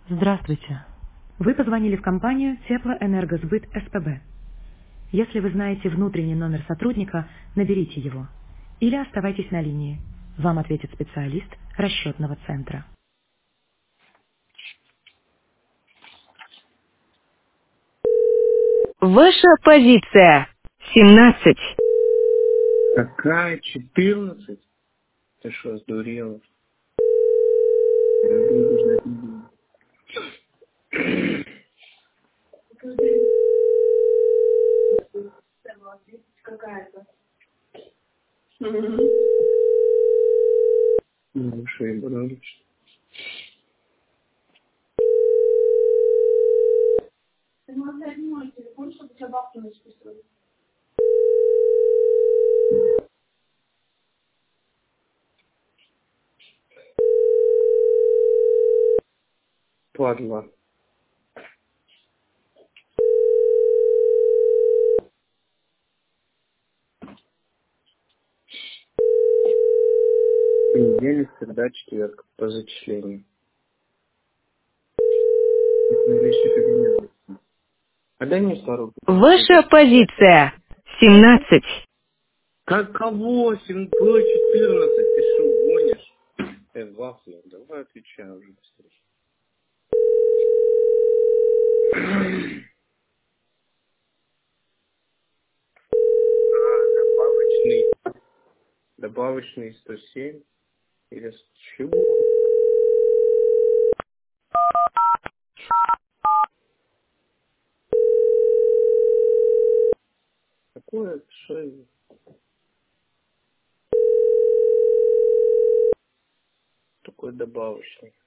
Здравствуйте. Вы позвонили в компанию Теплоэнергосбыт СПБ. Если вы знаете внутренний номер сотрудника, наберите его. Или оставайтесь на линии. Вам ответит специалист расчетного центра. Ваша позиция 17. Какая? 14? Ты что, сдурела? Я буду ждать неделю. Ну, что, я буду лучше. Падла. Понедельник, среда, четверг. По зачислению. Это на вещи кабинета. А дай мне 100 рублей. Ваша позиция 17. Как кого? Было 14. Ты что, гонишь? Вафля, давай отвечай уже быстрее. Добавочный. Добавочный 107. Или с чего? Какое? Что это? Такой добавочный.